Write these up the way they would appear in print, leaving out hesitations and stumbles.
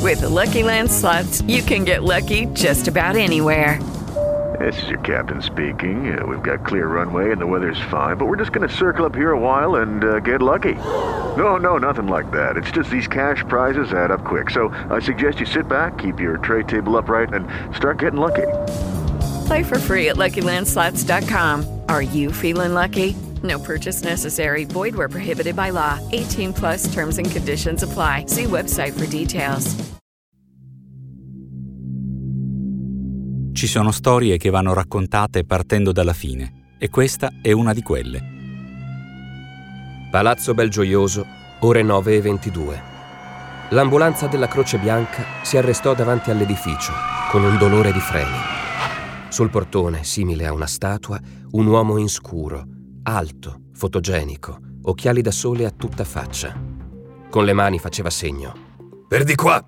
With the Lucky Land Slots, you can get lucky just about anywhere. This is your captain speaking. We've got clear runway and the weather's fine, but we're just going to circle up here a while and get lucky. No, nothing like that. It's just these cash prizes add up quick. So I suggest you sit back, keep your tray table upright, and start getting lucky. Play for free at LuckyLandSlots.com. Are you feeling lucky? No purchase necessary. Void where prohibited by law. 18 plus terms and conditions apply. See website for details. Ci sono storie che vanno raccontate partendo dalla fine, e questa è una di quelle. Palazzo Belgioioso, ore 9:22. L'ambulanza della Croce Bianca si arrestò davanti all'edificio, con un dolore di freni. Sul portone, simile a una statua, un uomo in scuro, alto, fotogenico, occhiali da sole a tutta faccia. Con le mani faceva segno. Per di qua!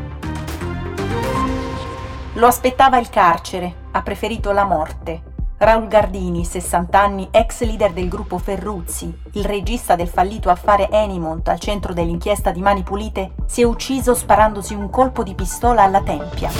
Lo aspettava il carcere, ha preferito la morte. Raul Gardini, 60 anni, ex leader del gruppo Ferruzzi, il regista del fallito affare Enimont al centro dell'inchiesta di Mani Pulite, si è ucciso sparandosi un colpo di pistola alla tempia.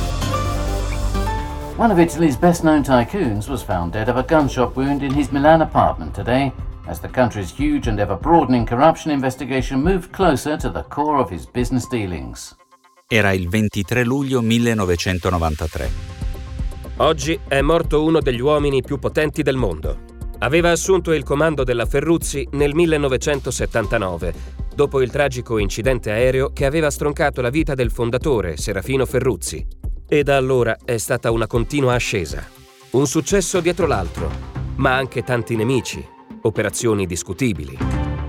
One of Italy's best-known tycoons was found dead of a gunshot wound in his Milan apartment today, as the country's huge and ever-broadening corruption investigation moved closer to the core of his business dealings. Era il 23 luglio 1993. Oggi è morto uno degli uomini più potenti del mondo. Aveva assunto il comando della Ferruzzi nel 1979, dopo il tragico incidente aereo che aveva stroncato la vita del fondatore, Serafino Ferruzzi. E da allora è stata una continua ascesa. Un successo dietro l'altro, ma anche tanti nemici, operazioni discutibili.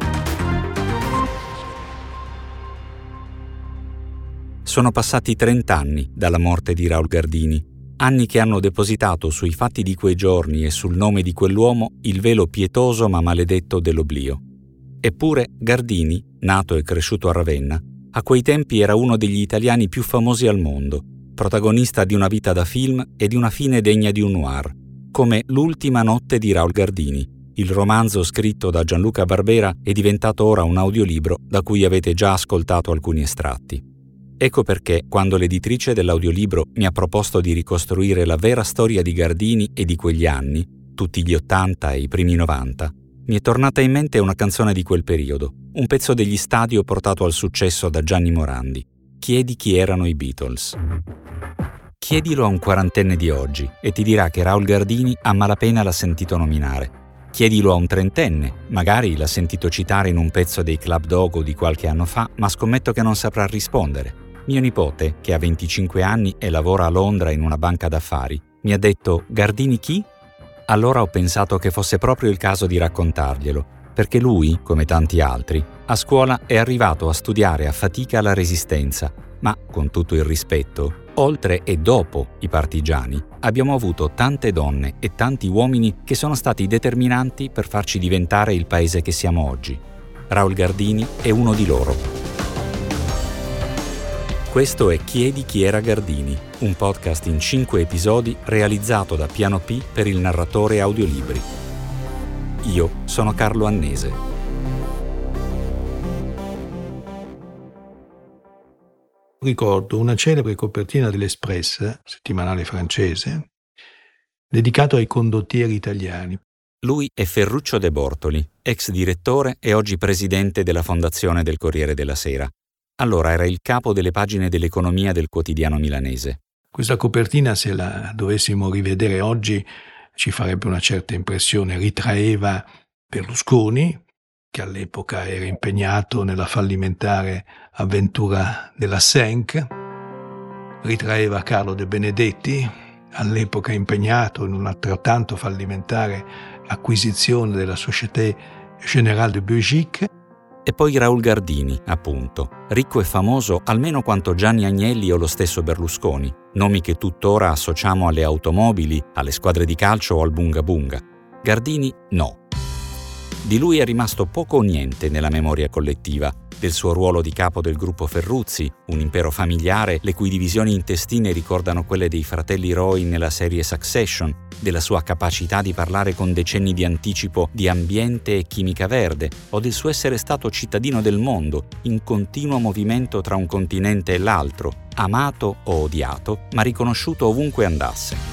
Sono passati 30 anni dalla morte di Raul Gardini, anni che hanno depositato sui fatti di quei giorni e sul nome di quell'uomo il velo pietoso ma maledetto dell'oblio. Eppure Gardini, nato e cresciuto a Ravenna, a quei tempi era uno degli italiani più famosi al mondo, protagonista di una vita da film e di una fine degna di un noir, come L'ultima notte di Raul Gardini, il romanzo scritto da Gianluca Barbera è diventato ora un audiolibro da cui avete già ascoltato alcuni estratti. Ecco perché, quando l'editrice dell'audiolibro mi ha proposto di ricostruire la vera storia di Gardini e di quegli anni, tutti gli 80 e i primi 90, mi è tornata in mente una canzone di quel periodo, un pezzo degli Stadio portato al successo da Gianni Morandi. Chiedi chi erano i Beatles. Chiedilo a un quarantenne di oggi e ti dirà che Raul Gardini a malapena l'ha sentito nominare. Chiedilo a un trentenne, magari l'ha sentito citare in un pezzo dei Club Dogo di qualche anno fa, ma scommetto che non saprà rispondere. Mio nipote, che ha 25 anni e lavora a Londra in una banca d'affari, mi ha detto «Gardini chi?». Allora ho pensato che fosse proprio il caso di raccontarglielo, perché lui, come tanti altri, a scuola è arrivato a studiare a fatica la Resistenza, ma, con tutto il rispetto, oltre e dopo i partigiani, abbiamo avuto tante donne e tanti uomini che sono stati determinanti per farci diventare il paese che siamo oggi. Raul Gardini è uno di loro. Questo è Chiedi chi era Gardini, un podcast in 5 episodi realizzato da Piano P per il narratore audiolibri. Io sono Carlo Annese. Ricordo una celebre copertina dell'Express, settimanale francese, dedicato ai condottieri italiani. Lui è Ferruccio De Bortoli, ex direttore e oggi presidente della fondazione del Corriere della Sera. Allora era il capo delle pagine dell'economia del quotidiano milanese. Questa copertina, se la dovessimo rivedere oggi, ci farebbe una certa impressione. Ritraeva Berlusconi, che all'epoca era impegnato nella fallimentare avventura della Senk. Ritraeva Carlo De Benedetti, all'epoca impegnato in un'altrettanto fallimentare acquisizione della Société Générale de Belgique. E poi Raul Gardini, appunto, ricco e famoso almeno quanto Gianni Agnelli o lo stesso Berlusconi, nomi che tuttora associamo alle automobili, alle squadre di calcio o al bunga bunga. Gardini no. Di lui è rimasto poco o niente nella memoria collettiva, del suo ruolo di capo del gruppo Ferruzzi, un impero familiare le cui divisioni intestine ricordano quelle dei fratelli Roy nella serie Succession, della sua capacità di parlare con decenni di anticipo di ambiente e chimica verde, o del suo essere stato cittadino del mondo, in continuo movimento tra un continente e l'altro, amato o odiato, ma riconosciuto ovunque andasse.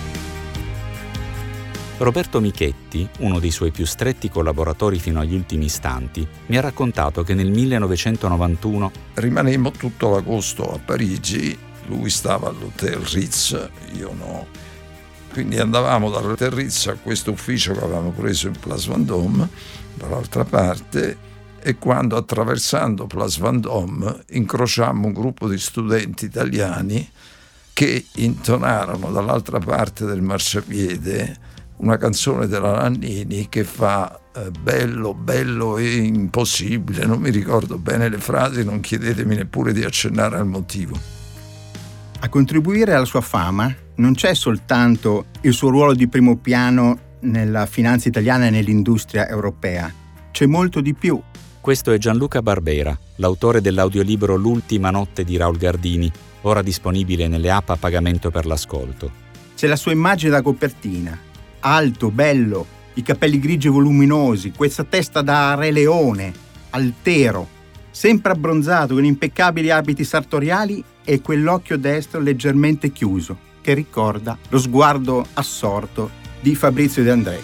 Roberto Michetti, uno dei suoi più stretti collaboratori fino agli ultimi istanti, mi ha raccontato che nel 1991 rimanemmo tutto l'agosto a Parigi, lui stava all'Hotel Ritz, io no. Quindi andavamo dall'Hotel Ritz a questo ufficio che avevamo preso in Place Vendôme, dall'altra parte, e quando attraversando Place Vendôme incrociammo un gruppo di studenti italiani che intonarono dall'altra parte del marciapiede una canzone della Nannini che fa bello, bello e impossibile, non mi ricordo bene le frasi, non chiedetemi neppure di accennare al motivo. A contribuire alla sua fama non c'è soltanto il suo ruolo di primo piano nella finanza italiana e nell'industria europea, c'è molto di più. Questo è Gianluca Barbera, l'autore dell'audiolibro L'ultima notte di Raul Gardini, ora disponibile nelle app a pagamento per l'ascolto. C'è la sua immagine da copertina. Alto, bello, i capelli grigi e voluminosi, questa testa da re leone, altero, sempre abbronzato con impeccabili abiti sartoriali e quell'occhio destro leggermente chiuso, che ricorda lo sguardo assorto di Fabrizio De André.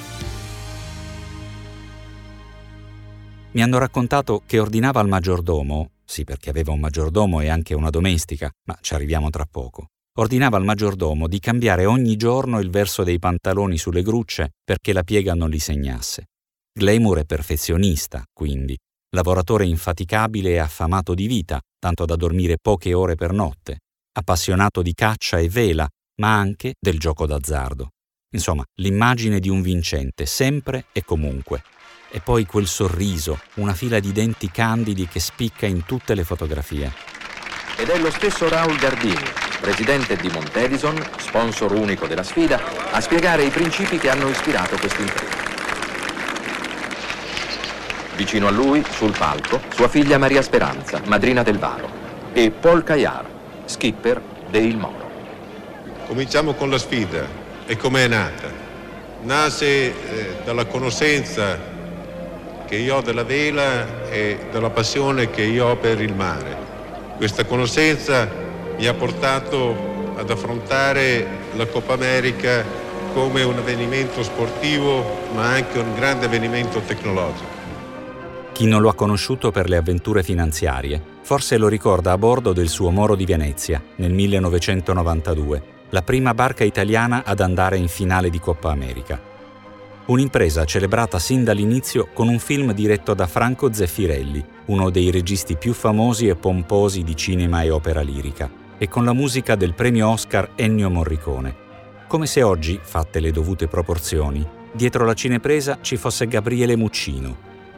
Mi hanno raccontato che ordinava al maggiordomo, sì perché aveva un maggiordomo e anche una domestica, ma ci arriviamo tra poco, ordinava al maggiordomo di cambiare ogni giorno il verso dei pantaloni sulle grucce perché la piega non li segnasse. Glamour e perfezionista, quindi, lavoratore infaticabile e affamato di vita, tanto da dormire poche ore per notte, appassionato di caccia e vela, ma anche del gioco d'azzardo. Insomma, l'immagine di un vincente, sempre e comunque. E poi quel sorriso, una fila di denti candidi che spicca in tutte le fotografie. Ed è lo stesso Raul Gardini, presidente di Montedison, sponsor unico della sfida, a spiegare i principi che hanno ispirato questa impresa. Vicino a lui, sul palco, sua figlia Maria Speranza, madrina del varo, e Paul Caillard, skipper del Moro. Cominciamo con la sfida e come è nata. Nasce dalla conoscenza che io ho della vela e dalla passione che io ho per il mare. Questa conoscenza mi ha portato ad affrontare la Coppa America come un avvenimento sportivo, ma anche un grande avvenimento tecnologico. Chi non lo ha conosciuto per le avventure finanziarie, forse lo ricorda a bordo del suo Moro di Venezia nel 1992, la prima barca italiana ad andare in finale di Coppa America. Un'impresa celebrata sin dall'inizio con un film diretto da Franco Zeffirelli, uno dei registi più famosi e pomposi di cinema e opera lirica, e con la musica del premio Oscar Ennio Morricone. Come se oggi, fatte le dovute proporzioni, dietro la cinepresa ci fosse Gabriele Muccino.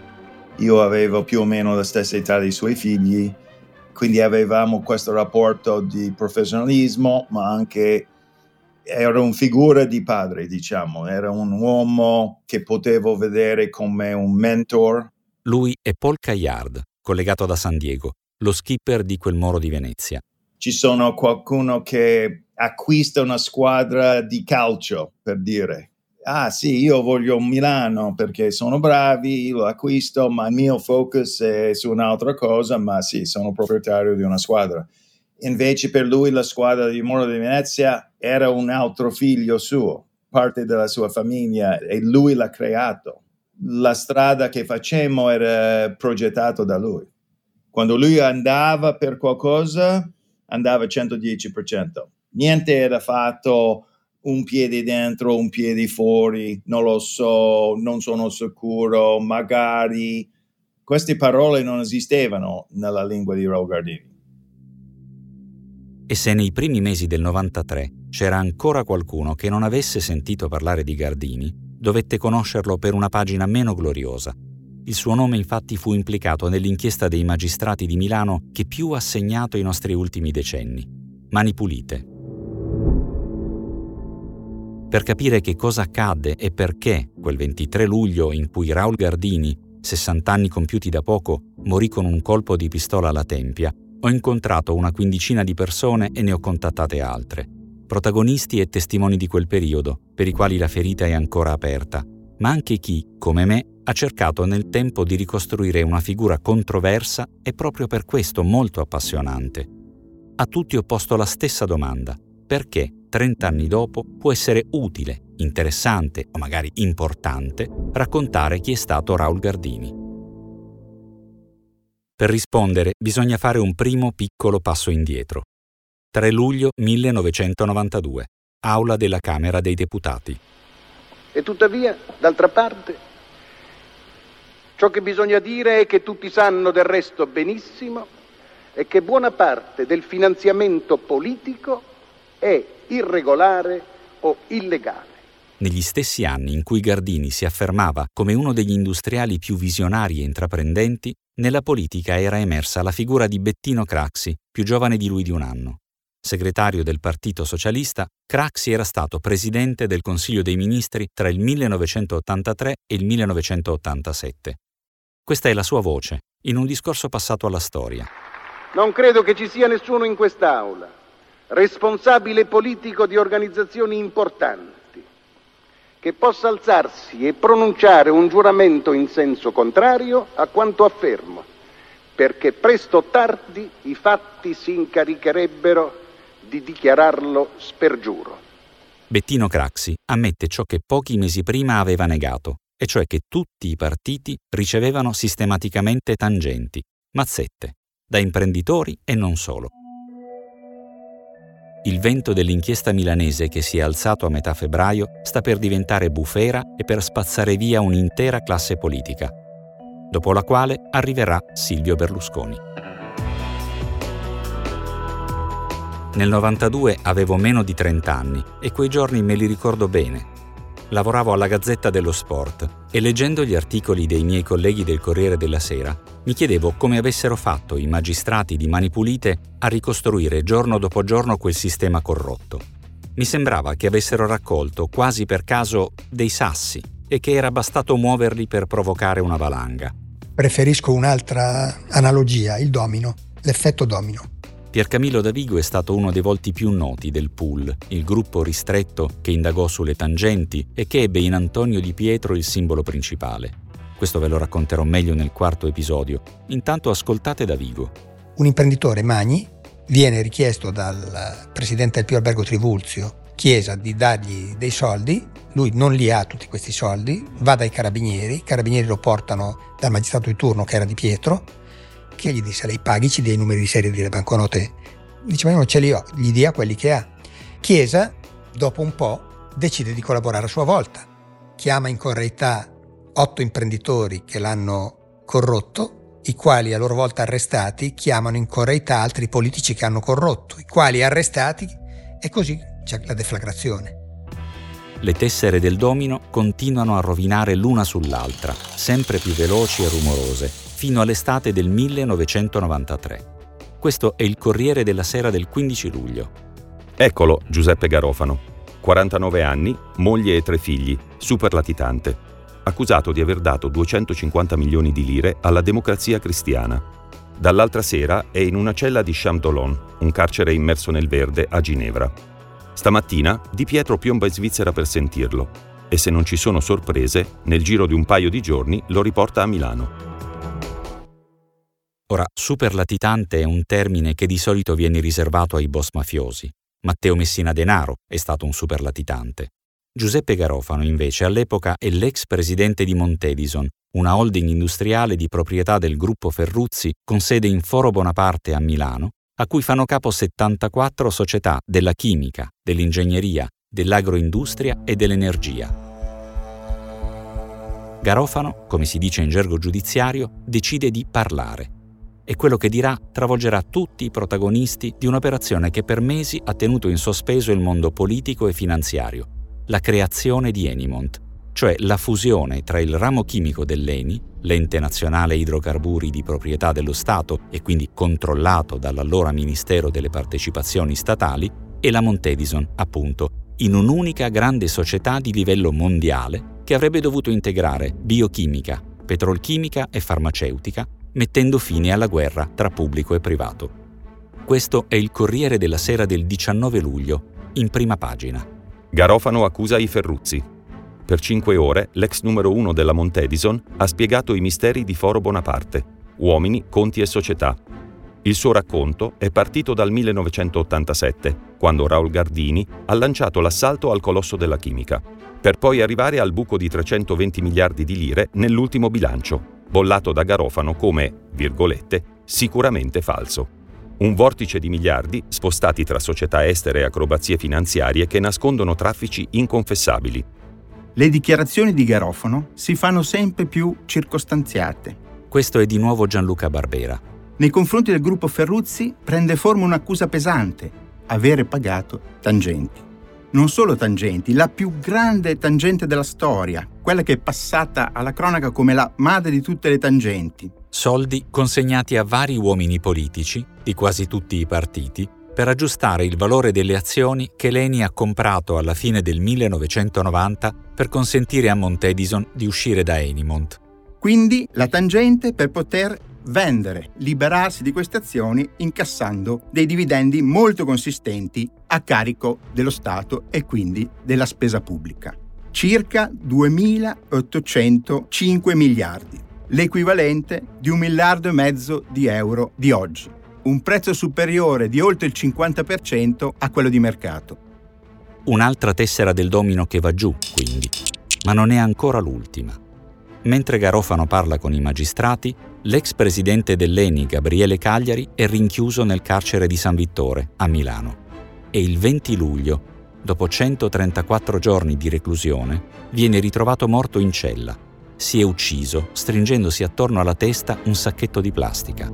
Io avevo più o meno la stessa età dei suoi figli, quindi avevamo questo rapporto di professionalismo, ma anche era un figura di padre, diciamo, era un uomo che potevo vedere come un mentor. Lui è Paul Caillard, collegato da San Diego, lo skipper di quel Moro di Venezia. Ci sono qualcuno che acquista una squadra di calcio, per dire. Ah sì, io voglio Milano perché sono bravi, lo acquisto, ma il mio focus è su un'altra cosa, ma sì, sono proprietario di una squadra. Invece per lui la squadra di Moro di Venezia era un altro figlio suo, parte della sua famiglia, e lui l'ha creato. La strada che facemmo era progettata da lui. Quando lui andava per qualcosa, andava 110%. Niente era fatto un piede dentro, un piede fuori, non lo so, non sono sicuro, magari. Queste parole non esistevano nella lingua di Raul Gardini. E se nei primi mesi del 93 c'era ancora qualcuno che non avesse sentito parlare di Gardini, dovette conoscerlo per una pagina meno gloriosa. Il suo nome infatti fu implicato nell'inchiesta dei magistrati di Milano che più ha segnato i nostri ultimi decenni. Mani Pulite. Per capire che cosa accadde e perché quel 23 luglio in cui Raul Gardini, 60 anni compiuti da poco, morì con un colpo di pistola alla tempia, ho incontrato una quindicina di persone e ne ho contattate altre. Protagonisti e testimoni di quel periodo, per i quali la ferita è ancora aperta, ma anche chi, come me, ha cercato nel tempo di ricostruire una figura controversa e proprio per questo molto appassionante. A tutti ho posto la stessa domanda: perché 30 anni dopo può essere utile, interessante o magari importante raccontare chi è stato Raul Gardini? Per rispondere bisogna fare un primo piccolo passo indietro. 3 luglio 1992, Aula della Camera dei Deputati. E tuttavia, d'altra parte, ciò che bisogna dire è che tutti sanno del resto benissimo è che buona parte del finanziamento politico è irregolare o illegale. Negli stessi anni in cui Gardini si affermava come uno degli industriali più visionari e intraprendenti, nella politica era emersa la figura di Bettino Craxi, più giovane di lui di un anno. Segretario del Partito Socialista, Craxi era stato presidente del Consiglio dei Ministri tra il 1983 e il 1987. Questa è la sua voce, in un discorso passato alla storia. Non credo che ci sia nessuno in quest'Aula, responsabile politico di organizzazioni importanti, che possa alzarsi e pronunciare un giuramento in senso contrario a quanto affermo, perché presto o tardi i fatti si incaricherebbero di dichiararlo spergiuro. Bettino Craxi ammette ciò che pochi mesi prima aveva negato, e cioè che tutti i partiti ricevevano sistematicamente tangenti, mazzette, da imprenditori e non solo. Il vento dell'inchiesta milanese che si è alzato a metà febbraio sta per diventare bufera e per spazzare via un'intera classe politica, dopo la quale arriverà Silvio Berlusconi. Nel 92 avevo meno di 30 anni e quei giorni me li ricordo bene. Lavoravo alla Gazzetta dello Sport e leggendo gli articoli dei miei colleghi del Corriere della Sera mi chiedevo come avessero fatto i magistrati di Mani Pulite a ricostruire giorno dopo giorno quel sistema corrotto. Mi sembrava che avessero raccolto quasi per caso dei sassi e che era bastato muoverli per provocare una valanga. Preferisco un'altra analogia, il domino, l'effetto domino. Piercamillo Davigo è stato uno dei volti più noti del Pool, il gruppo ristretto che indagò sulle tangenti e che ebbe in Antonio Di Pietro il simbolo principale. Questo ve lo racconterò meglio nel 4º episodio. Intanto ascoltate Davigo. Un imprenditore, Magni, viene richiesto dal presidente del Pio Albergo Trivulzio, Chiesa, di dargli dei soldi. Lui non li ha tutti questi soldi, va dai carabinieri, i carabinieri lo portano dal magistrato di turno che era Di Pietro, che gli disse: lei paghi, ci dia i numeri di serie delle banconote. Dice: ma io non ce li ho, gli dia quelli che ha. Chiesa, dopo un po', decide di collaborare a sua volta. Chiama in correità 8 imprenditori che l'hanno corrotto, i quali a loro volta arrestati chiamano in correità altri politici che hanno corrotto, i quali arrestati, e così c'è la deflagrazione. Le tessere del domino continuano a rovinare l'una sull'altra, sempre più veloci e rumorose, fino all'estate del 1993. Questo è il Corriere della Sera del 15 luglio. Eccolo Giuseppe Garofano, 49 anni, moglie e 3 figli, super latitante, accusato di aver dato 250 milioni di lire alla Democrazia Cristiana. Dall'altra sera è in una cella di Champ d'Olon, un carcere immerso nel verde a Ginevra. Stamattina Di Pietro piomba in Svizzera per sentirlo e, se non ci sono sorprese, nel giro di un paio di giorni lo riporta a Milano. Ora, superlatitante è un termine che di solito viene riservato ai boss mafiosi. Matteo Messina Denaro è stato un superlatitante. Giuseppe Garofano, invece, all'epoca è l'ex presidente di Montedison, una holding industriale di proprietà del gruppo Ferruzzi con sede in Foro Bonaparte a Milano, a cui fanno capo 74 società della chimica, dell'ingegneria, dell'agroindustria e dell'energia. Garofano, come si dice in gergo giudiziario, decide di parlare. E quello che dirà travolgerà tutti i protagonisti di un'operazione che per mesi ha tenuto in sospeso il mondo politico e finanziario, la creazione di Enimont, cioè la fusione tra il ramo chimico dell'ENI, l'ente nazionale idrocarburi di proprietà dello Stato e quindi controllato dall'allora Ministero delle Partecipazioni Statali, e la Montedison, appunto, in un'unica grande società di livello mondiale che avrebbe dovuto integrare biochimica, petrolchimica e farmaceutica, mettendo fine alla guerra tra pubblico e privato. Questo è il Corriere della Sera del 19 luglio, in prima pagina. Garofano accusa i Ferruzzi. Per 5 ore l'ex numero 1 della Montedison ha spiegato i misteri di Foro Bonaparte, uomini, conti e società. Il suo racconto è partito dal 1987, quando Raul Gardini ha lanciato l'assalto al colosso della chimica, per poi arrivare al buco di 320 miliardi di lire nell'ultimo bilancio, bollato da Garofano come, virgolette, sicuramente falso. Un vortice di miliardi spostati tra società estere e acrobazie finanziarie che nascondono traffici inconfessabili. Le dichiarazioni di Garofano si fanno sempre più circostanziate. Questo è di nuovo Gianluca Barbera. Nei confronti del gruppo Ferruzzi prende forma un'accusa pesante: avere pagato tangenti. Non solo tangenti, la più grande tangente della storia, quella che è passata alla cronaca come la madre di tutte le tangenti. Soldi consegnati a vari uomini politici, di quasi tutti i partiti, per aggiustare il valore delle azioni che l'ENI ha comprato alla fine del 1990 per consentire a Montedison di uscire da Enimont. Quindi la tangente per poter vendere, liberarsi di queste azioni incassando dei dividendi molto consistenti a carico dello Stato e quindi della spesa pubblica. Circa 2.805 miliardi, l'equivalente di 1,5 miliardi di euro di oggi, un prezzo superiore di oltre il 50% a quello di mercato. Un'altra tessera del domino che va giù, quindi, ma non è ancora l'ultima. Mentre Garofano parla con i magistrati, l'ex presidente dell'ENI, Gabriele Cagliari, è rinchiuso nel carcere di San Vittore, a Milano. E il 20 luglio, dopo 134 giorni di reclusione, viene ritrovato morto in cella. Si è ucciso, stringendosi attorno alla testa un sacchetto di plastica.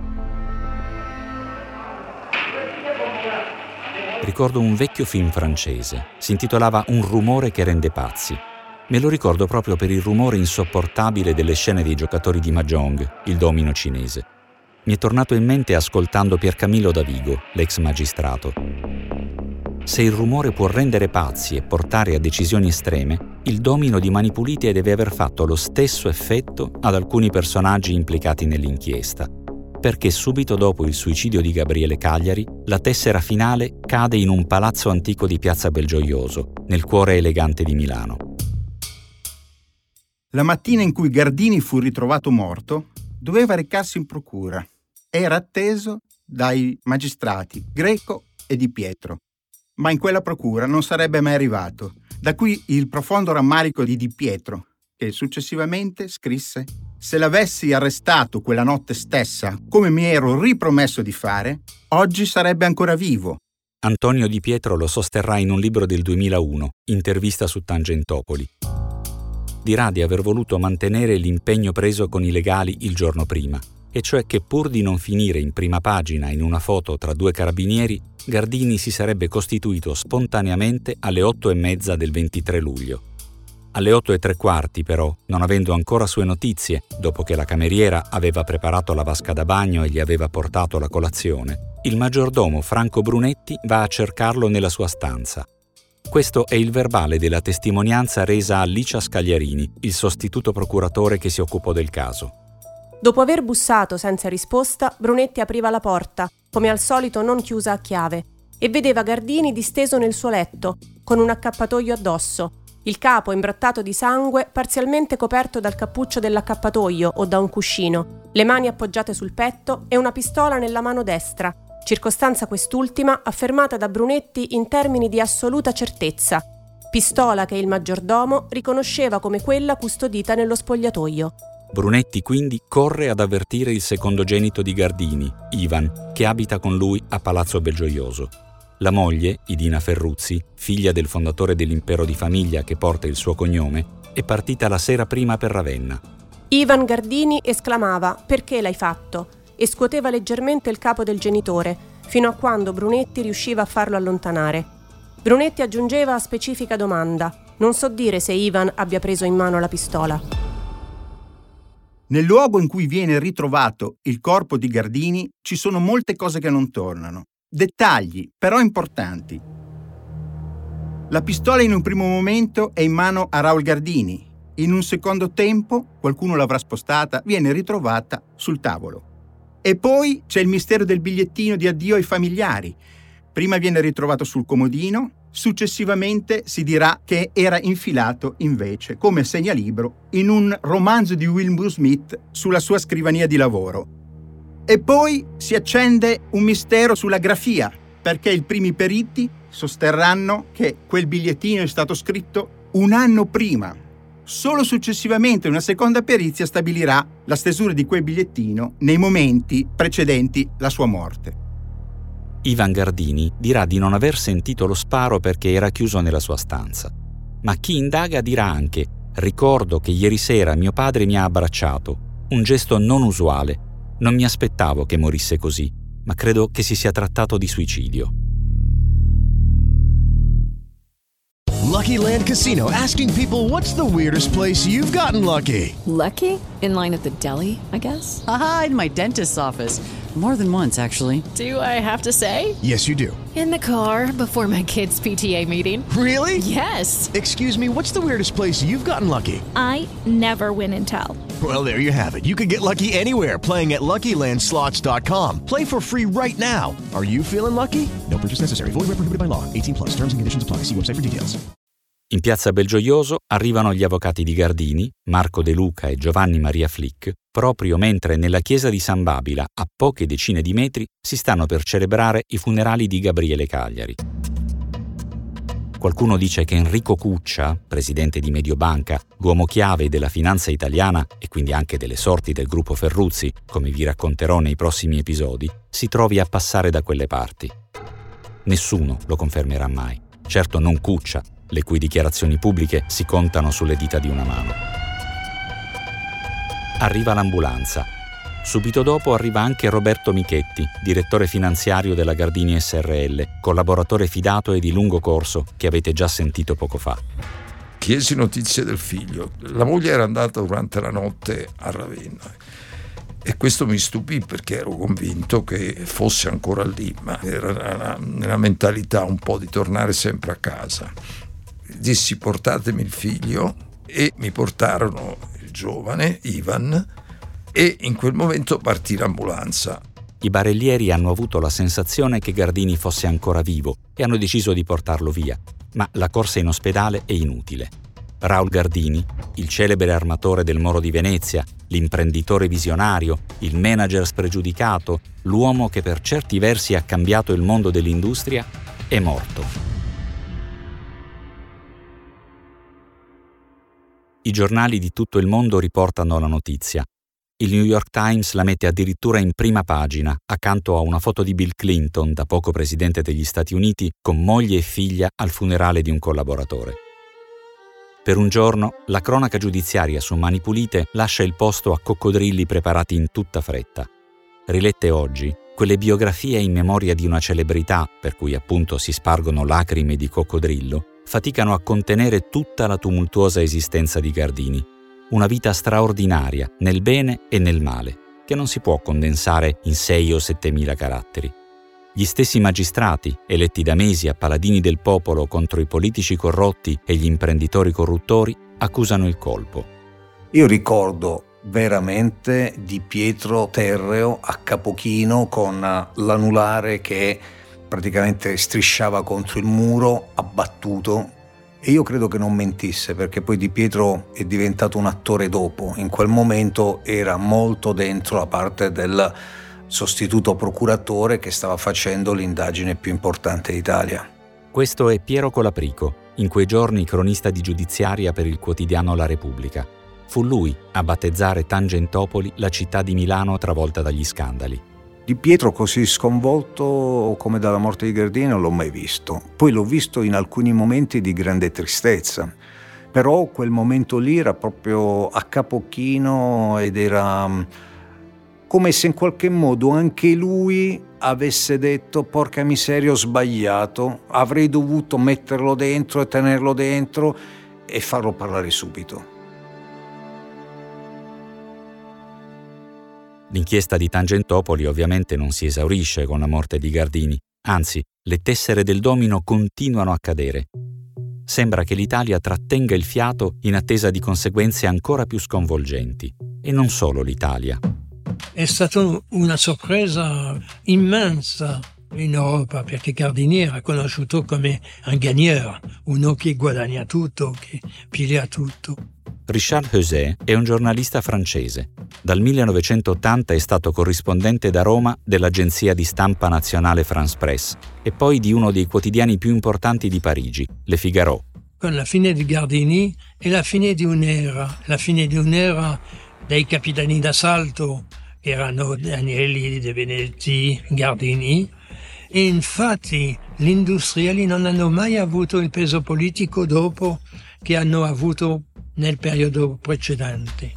Ricordo un vecchio film francese. Si intitolava Un rumore che rende pazzi. Me lo ricordo proprio per il rumore insopportabile delle scene dei giocatori di Mahjong, il domino cinese. Mi è tornato in mente ascoltando Piercamillo Davigo, l'ex magistrato. Se il rumore può rendere pazzi e portare a decisioni estreme, il domino di Mani Pulite deve aver fatto lo stesso effetto ad alcuni personaggi implicati nell'inchiesta, perché subito dopo il suicidio di Gabriele Cagliari, la tessera finale cade in un palazzo antico di Piazza Belgioioso, nel cuore elegante di Milano. La mattina in cui Gardini fu ritrovato morto, doveva recarsi in procura. Era atteso dai magistrati Greco e Di Pietro. Ma in quella procura non sarebbe mai arrivato. Da qui il profondo rammarico di Di Pietro, che successivamente scrisse: «Se l'avessi arrestato quella notte stessa, come mi ero ripromesso di fare, oggi sarebbe ancora vivo». Antonio Di Pietro lo sosterrà in un libro del 2001, Intervista su Tangentopoli. Dirà di aver voluto mantenere l'impegno preso con i legali il giorno prima, e cioè che pur di non finire in prima pagina in una foto tra due carabinieri, Gardini si sarebbe costituito spontaneamente alle 8:30 del 23 luglio. Alle 8:15 però, non avendo ancora sue notizie, dopo che la cameriera aveva preparato la vasca da bagno e gli aveva portato la colazione, il maggiordomo Franco Brunetti va a cercarlo nella sua stanza. Questo è il verbale della testimonianza resa a Licia Scagliarini, il sostituto procuratore che si occupò del caso. Dopo aver bussato senza risposta, Brunetti apriva la porta, come al solito non chiusa a chiave, e vedeva Gardini disteso nel suo letto, con un accappatoio addosso, il capo imbrattato di sangue parzialmente coperto dal cappuccio dell'accappatoio o da un cuscino, le mani appoggiate sul petto e una pistola nella mano destra, circostanza quest'ultima affermata da Brunetti in termini di assoluta certezza, pistola che il maggiordomo riconosceva come quella custodita nello spogliatoio. Brunetti quindi corre ad avvertire il secondogenito di Gardini, Ivan, che abita con lui a Palazzo Belgioioso. La moglie, Idina Ferruzzi, figlia del fondatore dell'impero di famiglia che porta il suo cognome, è partita la sera prima per Ravenna. Ivan Gardini esclamava: «Perché l'hai fatto?» e scuoteva leggermente il capo del genitore, fino a quando Brunetti riusciva a farlo allontanare. Brunetti aggiungeva a specifica domanda: «Non so dire se Ivan abbia preso in mano la pistola». Nel luogo in cui viene ritrovato il corpo di Gardini ci sono molte cose che non tornano. Dettagli, però importanti. La pistola in un primo momento è in mano a Raul Gardini. in un secondo tempo, qualcuno l'avrà spostata, viene ritrovata sul tavolo. E poi c'è il mistero del bigliettino di addio ai familiari. Prima viene ritrovato sul comodino, successivamente si dirà che era infilato invece, come segnalibro, in un romanzo di Wilbur Smith sulla sua scrivania di lavoro. E poi si accende un mistero sulla grafia, perché i primi periti sosterranno che quel bigliettino è stato scritto un anno prima. Solo successivamente una seconda perizia stabilirà la stesura di quel bigliettino nei momenti precedenti la sua morte. Ivan Gardini dirà di non aver sentito lo sparo perché era chiuso nella sua stanza. Ma chi indaga dirà anche: ricordo che ieri sera mio padre mi ha abbracciato, un gesto non usuale. Non mi aspettavo che morisse così, ma credo che si sia trattato di suicidio. Lucky Land Casino, asking people, what's the weirdest place you've gotten lucky? Lucky? In line at the deli, I guess? Aha, in my dentist's office. More than once, actually. Do I have to say? Yes, you do. In the car, before my kids' PTA meeting. Really? Yes. Excuse me, what's the weirdest place you've gotten lucky? I never win and tell. Well, there you have it. You can get lucky anywhere, playing at LuckyLandSlots.com. Play for free right now. Are you feeling lucky? No purchase necessary. Void where prohibited by law. 18+. Terms and conditions apply. See website for details. In piazza Belgioioso arrivano gli avvocati di Gardini, Marco De Luca e Giovanni Maria Flick, proprio mentre nella chiesa di San Babila, a poche decine di metri, si stanno per celebrare i funerali di Gabriele Cagliari. Qualcuno dice che Enrico Cuccia, presidente di Mediobanca, l'uomo chiave della finanza italiana e quindi anche delle sorti del gruppo Ferruzzi, come vi racconterò nei prossimi episodi, si trovi a passare da quelle parti. Nessuno lo confermerà mai. Certo non Cuccia, le cui dichiarazioni pubbliche si contano sulle dita di una mano. Arriva l'ambulanza. Subito dopo arriva anche Roberto Michetti, direttore finanziario della Gardini SRL, collaboratore fidato e di lungo corso che avete già sentito poco fa. Chiesi notizie del figlio. La moglie era andata durante la notte a Ravenna e questo mi stupì perché ero convinto che fosse ancora lì, ma era nella mentalità un po' di tornare sempre a casa. Dissi: portatemi il figlio, e mi portarono il giovane Ivan e in quel momento partì l'ambulanza. I barellieri hanno avuto la sensazione che Gardini fosse ancora vivo e hanno deciso di portarlo via, ma la corsa in ospedale è inutile. Raul Gardini, il celebre armatore del Moro di Venezia, l'imprenditore visionario, il manager spregiudicato, l'uomo che per certi versi ha cambiato il mondo dell'industria, è morto. I giornali di tutto il mondo riportano la notizia. Il New York Times la mette addirittura in prima pagina, accanto a una foto di Bill Clinton, da poco presidente degli Stati Uniti, con moglie e figlia al funerale di un collaboratore. Per un giorno, la cronaca giudiziaria su Mani Pulite lascia il posto a coccodrilli preparati in tutta fretta. Rilette oggi, quelle biografie in memoria di una celebrità, per cui appunto si spargono lacrime di coccodrillo, faticano a contenere tutta la tumultuosa esistenza di Gardini. Una vita straordinaria, nel bene e nel male, che non si può condensare in 6 o 7.000 caratteri. Gli stessi magistrati, eletti da mesi a paladini del popolo contro i politici corrotti e gli imprenditori corruttori, accusano il colpo. Io ricordo veramente Di Pietro terreo a capochino con l'anulare che praticamente strisciava contro il muro, abbattuto, e io credo che non mentisse, perché poi Di Pietro è diventato un attore dopo. In quel momento era molto dentro la parte del sostituto procuratore che stava facendo l'indagine più importante d'Italia. Questo è Piero Colaprico, in quei giorni cronista di giudiziaria per il quotidiano La Repubblica. Fu lui a battezzare Tangentopoli, la città di Milano travolta dagli scandali. Di Pietro così sconvolto come dalla morte di Gardini non l'ho mai visto. Poi l'ho visto in alcuni momenti di grande tristezza, però quel momento lì era proprio a capochino ed era come se in qualche modo anche lui avesse detto: porca miseria, ho sbagliato, avrei dovuto metterlo dentro e tenerlo dentro e farlo parlare subito. L'inchiesta di Tangentopoli ovviamente non si esaurisce con la morte di Gardini, anzi, le tessere del domino continuano a cadere. sembra che l'Italia trattenga il fiato in attesa di conseguenze ancora più sconvolgenti. E non solo l'Italia. È stata una sorpresa immensa in Europa, perché Gardini era conosciuto come un gagnant, uno che guadagna tutto, che piglia tutto. Richard Heuzet è un giornalista francese. Dal 1980 è stato corrispondente da Roma dell'agenzia di stampa nazionale France Presse e poi di uno dei quotidiani più importanti di Parigi, Le Figaro. Con la fine di Gardini è la fine di un'era dei capitani d'assalto, che erano Agnelli, De Benedetti, Gardini, e infatti gli industriali non hanno mai avuto il peso politico dopo che hanno avuto nel periodo precedente.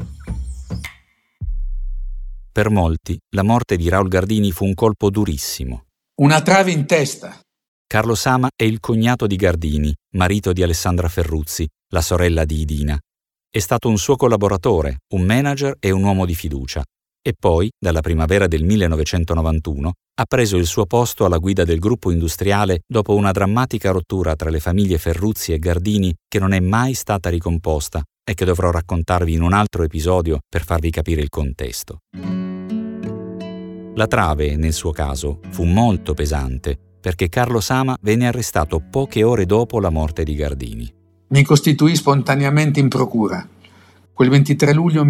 Per molti, la morte di Raul Gardini fu un colpo durissimo. Una trave in testa. Carlo Sama è il cognato di Gardini, marito di Alessandra Ferruzzi, la sorella di Idina. È stato un suo collaboratore, un manager e un uomo di fiducia. E poi, dalla primavera del 1991, ha preso il suo posto alla guida del gruppo industriale dopo una drammatica rottura tra le famiglie Ferruzzi e Gardini che non è mai stata ricomposta e che dovrò raccontarvi in un altro episodio per farvi capire il contesto. La trave, nel suo caso, fu molto pesante perché Carlo Sama venne arrestato poche ore dopo la morte di Gardini. Mi costituì spontaneamente in procura. Quel 23 luglio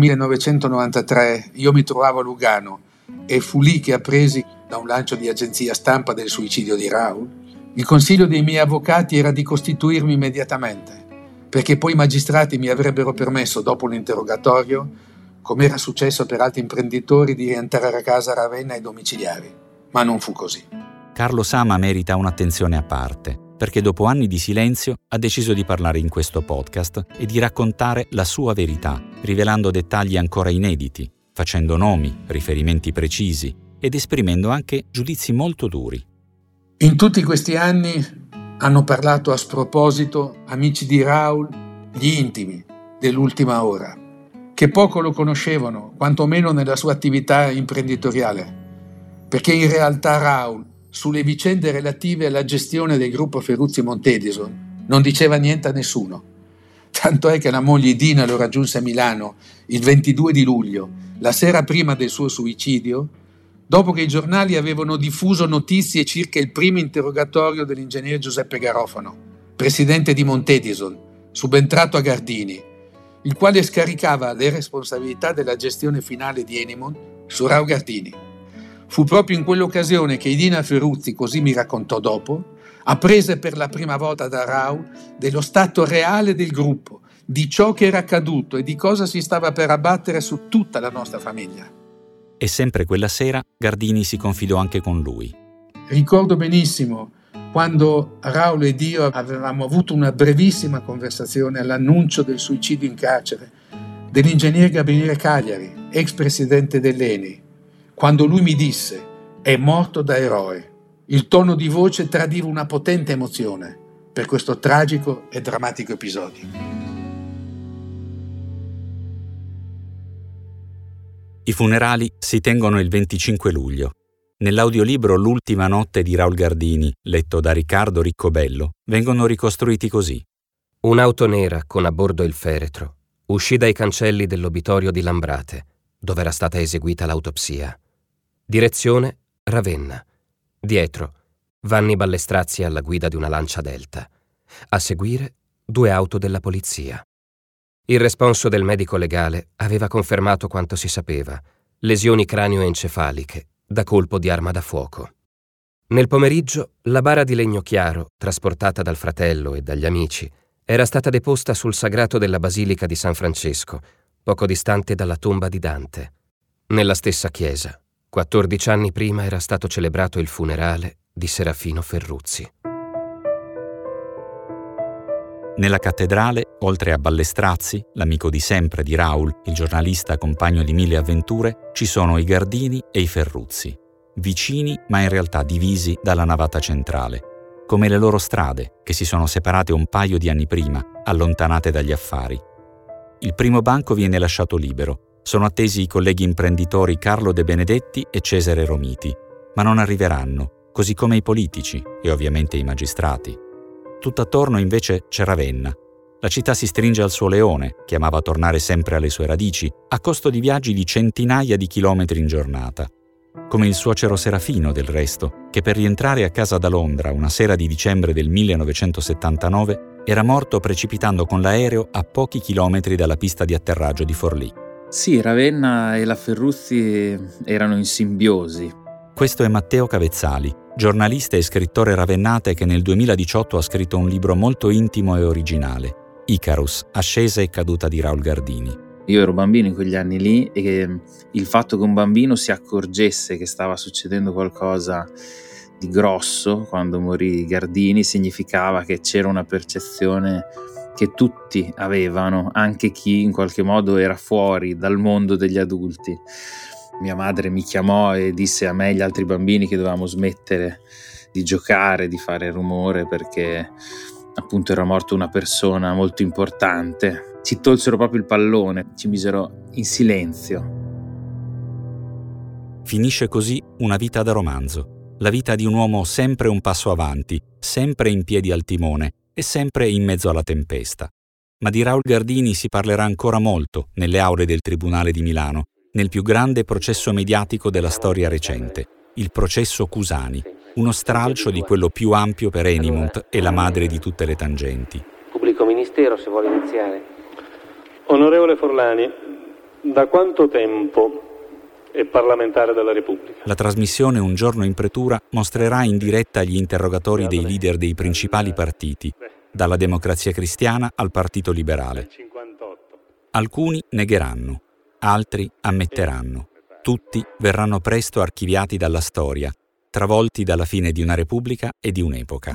1993 io mi trovavo a Lugano e fu lì che, appresi da un lancio di agenzia stampa del suicidio di Raul, il consiglio dei miei avvocati era di costituirmi immediatamente, perché poi i magistrati mi avrebbero permesso, dopo l'interrogatorio, come era successo per altri imprenditori, di rientrare a casa a Ravenna ai domiciliari. Ma non fu così. Carlo Sama merita un'attenzione a parte, perché dopo anni di silenzio ha deciso di parlare in questo podcast e di raccontare la sua verità, rivelando dettagli ancora inediti, facendo nomi, riferimenti precisi ed esprimendo anche giudizi molto duri. In tutti questi anni hanno parlato a sproposito amici di Raul, gli intimi dell'ultima ora, che poco lo conoscevano, quantomeno nella sua attività imprenditoriale, perché in realtà Raul, sulle vicende relative alla gestione del gruppo Ferruzzi Montedison, non diceva niente a nessuno. Tanto è che la moglie Idina lo raggiunse a Milano il 22 di luglio, la sera prima del suo suicidio, dopo che i giornali avevano diffuso notizie circa il primo interrogatorio dell'ingegnere Giuseppe Garofano, presidente di Montedison, subentrato a Gardini, il quale scaricava le responsabilità della gestione finale di Enimont su Raul Gardini. Fu proprio in quell'occasione che Idina Ferruzzi, così mi raccontò dopo, apprese per la prima volta da Raul dello stato reale del gruppo, di ciò che era accaduto e di cosa si stava per abbattere su tutta la nostra famiglia. E sempre quella sera Gardini si confidò anche con lui. Ricordo benissimo quando Raul ed io avevamo avuto una brevissima conversazione all'annuncio del suicidio in carcere dell'ingegnere Gabriele Cagliari, ex presidente dell'ENI, quando lui mi disse: è morto da eroe. Il tono di voce tradiva una potente emozione per questo tragico e drammatico episodio. I funerali si tengono il 25 luglio. Nell'audiolibro L'ultima notte di Raul Gardini, letto da Riccardo Riccobello, vengono ricostruiti così. Un'auto nera con a bordo il feretro uscì dai cancelli dell'obitorio di Lambrate, dove era stata eseguita l'autopsia. Direzione Ravenna. Dietro Vanni Ballestrazzi alla guida di una Lancia Delta. A seguire 2 auto della polizia. Il responso del medico legale aveva confermato quanto si sapeva: lesioni cranioencefaliche da colpo di arma da fuoco. Nel pomeriggio la bara di legno chiaro, trasportata dal fratello e dagli amici, era stata deposta sul sagrato della Basilica di San Francesco, poco distante dalla tomba di Dante. Nella stessa chiesa, 14 anni prima, era stato celebrato il funerale di Serafino Ferruzzi. Nella cattedrale, oltre a Ballestrazzi, l'amico di sempre di Raul, il giornalista compagno di mille avventure, ci sono i Gardini e i Ferruzzi, vicini ma in realtà divisi dalla navata centrale, come le loro strade che si sono separate un paio di anni prima, allontanate dagli affari. Il primo banco viene lasciato libero. Sono attesi i colleghi imprenditori Carlo De Benedetti e Cesare Romiti, ma non arriveranno, così come i politici e ovviamente i magistrati. Tutt'attorno invece c'è Ravenna. La città si stringe al suo leone, che amava tornare sempre alle sue radici, a costo di viaggi di centinaia di chilometri in giornata. Come il suocero Serafino, del resto, che per rientrare a casa da Londra una sera di dicembre del 1979 era morto precipitando con l'aereo a pochi chilometri dalla pista di atterraggio di Forlì. Sì, Ravenna e la Ferruzzi erano in simbiosi. Questo è Matteo Cavezzali, giornalista e scrittore ravennate che nel 2018 ha scritto un libro molto intimo e originale, Icarus, ascesa e caduta di Raul Gardini. Io ero bambino in quegli anni lì e il fatto che un bambino si accorgesse che stava succedendo qualcosa di grosso quando morì Gardini significava che c'era una percezione che tutti avevano, anche chi in qualche modo era fuori dal mondo degli adulti. Mia madre mi chiamò e disse a me e agli altri bambini che dovevamo smettere di giocare, di fare rumore, perché appunto era morta una persona molto importante. Ci tolsero proprio il pallone, ci misero in silenzio. Finisce così una vita da romanzo, la vita di un uomo sempre un passo avanti, sempre in piedi al timone e sempre in mezzo alla tempesta. Ma di Raul Gardini si parlerà ancora molto nelle aule del Tribunale di Milano, nel più grande processo mediatico della storia recente, il processo Cusani, uno stralcio di quello più ampio per Enimont e la madre di tutte le tangenti. Pubblico ministero, se vuole iniziare. Onorevole Forlani, da quanto tempo è parlamentare della Repubblica? La trasmissione Un giorno in pretura mostrerà in diretta gli interrogatori dei leader dei principali partiti, dalla Democrazia Cristiana al Partito Liberale. Alcuni negheranno, altri ammetteranno. Tutti verranno presto archiviati dalla storia, travolti dalla fine di una repubblica e di un'epoca.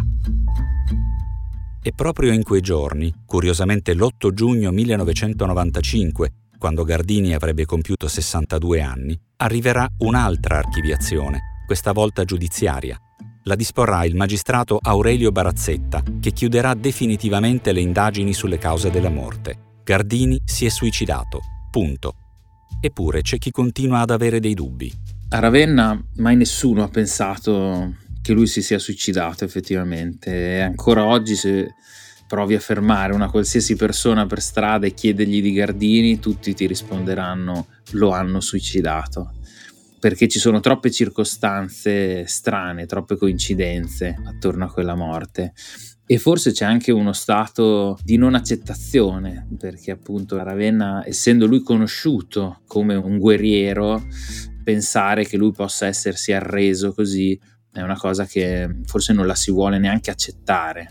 E proprio in quei giorni, curiosamente l'8 giugno 1995, quando Gardini avrebbe compiuto 62 anni, arriverà un'altra archiviazione, questa volta giudiziaria. La disporrà il magistrato Aurelio Barazzetta, che chiuderà definitivamente le indagini sulle cause della morte. Gardini si è suicidato. Punto. Eppure c'è chi continua ad avere dei dubbi. A Ravenna mai nessuno ha pensato che lui si sia suicidato effettivamente, e ancora oggi se provi a fermare una qualsiasi persona per strada e chiedergli di Gardini, tutti ti risponderanno lo hanno suicidato, perché ci sono troppe circostanze strane, troppe coincidenze attorno a quella morte. E forse c'è anche uno stato di non accettazione, perché appunto a Ravenna, essendo lui conosciuto come un guerriero, pensare che lui possa essersi arreso così è una cosa che forse non la si vuole neanche accettare.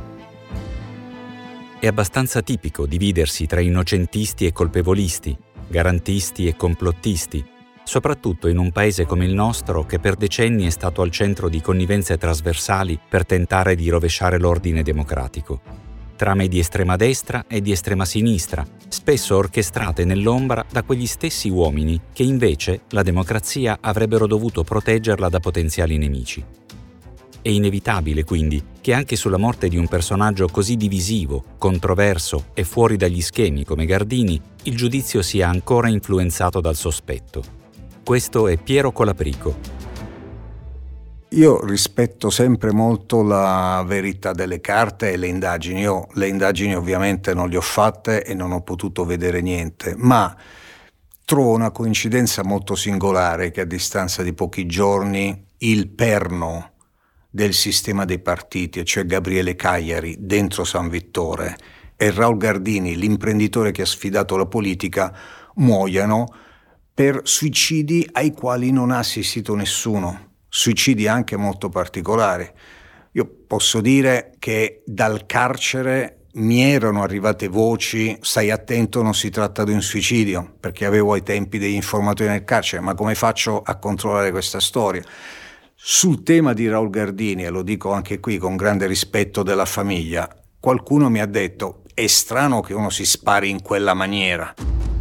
È abbastanza tipico dividersi tra innocentisti e colpevolisti, garantisti e complottisti, soprattutto in un paese come il nostro che per decenni è stato al centro di connivenze trasversali per tentare di rovesciare l'ordine democratico. Trame di estrema destra e di estrema sinistra, spesso orchestrate nell'ombra da quegli stessi uomini che invece la democrazia avrebbero dovuto proteggerla da potenziali nemici. È inevitabile quindi che anche sulla morte di un personaggio così divisivo, controverso e fuori dagli schemi come Gardini, il giudizio sia ancora influenzato dal sospetto. Questo è Piero Colaprico. Io rispetto sempre molto la verità delle carte e le indagini. Io le indagini ovviamente non le ho fatte e non ho potuto vedere niente, ma trovo una coincidenza molto singolare che a distanza di pochi giorni il perno del sistema dei partiti, cioè Gabriele Cagliari dentro San Vittore e Raul Gardini, l'imprenditore che ha sfidato la politica, muoiano per suicidi ai quali non ha assistito nessuno, suicidi anche molto particolari. Io posso dire che dal carcere mi erano arrivate voci, stai attento, non si tratta di un suicidio, perché avevo ai tempi degli informatori nel carcere, ma come faccio a controllare questa storia? Sul tema di Raul Gardini, e lo dico anche qui con grande rispetto della famiglia, qualcuno mi ha detto è strano che uno si spari in quella maniera.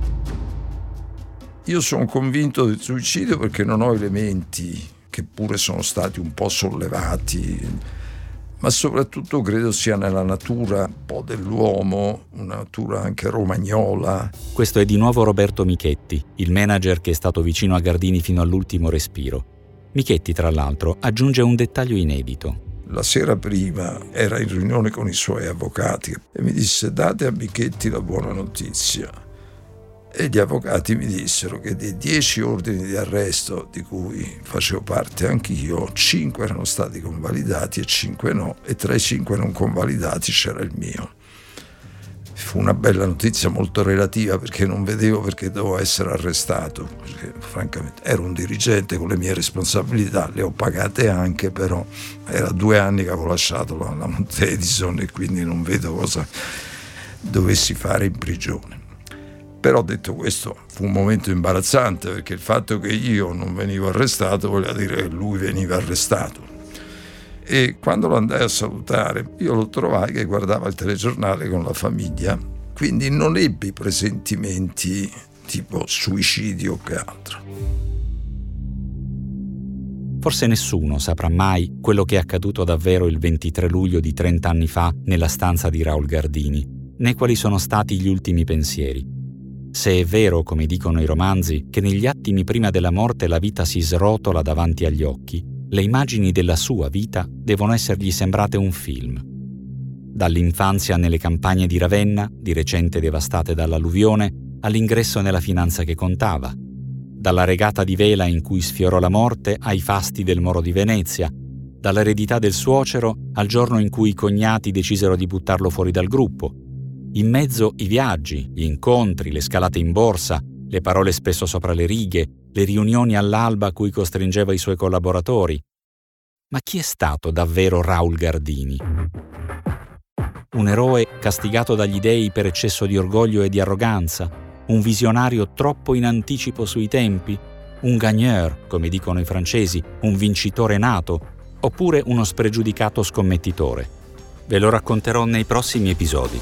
Io sono convinto del suicidio perché non ho elementi che pure sono stati un po' sollevati, ma soprattutto credo sia nella natura un po' dell'uomo, una natura anche romagnola. Questo è di nuovo Roberto Michetti, il manager che è stato vicino a Gardini fino all'ultimo respiro. Michetti, tra l'altro, aggiunge un dettaglio inedito. La sera prima era in riunione con i suoi avvocati e mi disse: date a Michetti la buona notizia. E gli avvocati mi dissero che dei 10 ordini di arresto di cui facevo parte anch'io, 5 erano stati convalidati e 5 no, e tra i 5 non convalidati c'era il mio. Fu una bella notizia, molto relativa, perché non vedevo perché dovevo essere arrestato, perché francamente ero un dirigente con le mie responsabilità, le ho pagate anche, però era 2 anni che avevo lasciato la Mount Edison e quindi non vedo cosa dovessi fare in prigione. Però detto questo, fu un momento imbarazzante, perché il fatto che io non venivo arrestato voleva dire che lui veniva arrestato. E quando lo andai a salutare, io lo trovai che guardava il telegiornale con la famiglia, quindi non ebbi presentimenti tipo suicidio o che altro. Forse nessuno saprà mai quello che è accaduto davvero il 23 luglio di 30 anni fa nella stanza di Raul Gardini, né quali sono stati gli ultimi pensieri. Se è vero, come dicono i romanzi, che negli attimi prima della morte la vita si srotola davanti agli occhi, le immagini della sua vita devono essergli sembrate un film. Dall'infanzia nelle campagne di Ravenna, di recente devastate dall'alluvione, all'ingresso nella finanza che contava. Dalla regata di vela in cui sfiorò la morte ai fasti del Moro di Venezia, dall'eredità del suocero al giorno in cui i cognati decisero di buttarlo fuori dal gruppo. In mezzo i viaggi, gli incontri, le scalate in borsa, le parole spesso sopra le righe, le riunioni all'alba a cui costringeva i suoi collaboratori. Ma chi è stato davvero Raul Gardini? Un eroe castigato dagli dei per eccesso di orgoglio e di arroganza? Un visionario troppo in anticipo sui tempi? Un gagneur, come dicono i francesi, un vincitore nato? Oppure uno spregiudicato scommettitore? Ve lo racconterò nei prossimi episodi.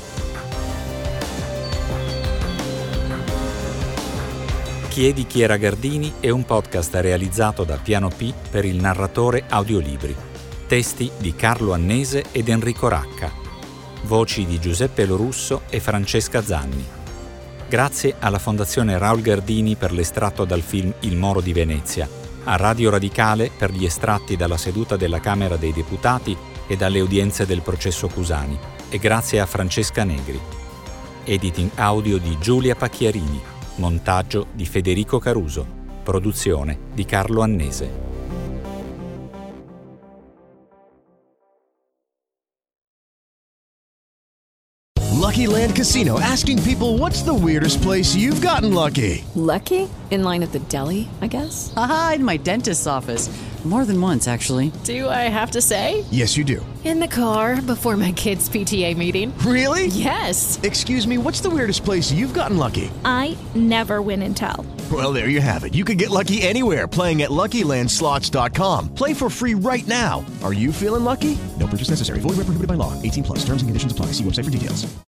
Chiedi chi era Gardini è un podcast realizzato da Piano P per il narratore Audiolibri. Testi di Carlo Annese ed Enrico Racca. Voci di Giuseppe Lorusso e Francesca Zanni. Grazie alla Fondazione Raul Gardini per l'estratto dal film Il Moro di Venezia, a Radio Radicale per gli estratti dalla seduta della Camera dei Deputati e dalle udienze del processo Cusani, e grazie a Francesca Negri. Editing audio di Giulia Pacchiarini. Montaggio di Federico Caruso. Produzione di Carlo Annese. Lucky Land Casino, asking people, what's the weirdest place you've gotten lucky? Lucky? In line at the deli, I guess? Aha, in my dentist's office. More than once, actually. Do I have to say? Yes, you do. In the car before my kids' PTA meeting. Really? Yes. Excuse me, what's the weirdest place you've gotten lucky? I never win and tell. Well, there you have it. You can get lucky anywhere, playing at LuckyLandSlots.com. Play for free right now. Are you feeling lucky? No purchase necessary. Void where prohibited by law. 18+. Terms and conditions apply. See website for details.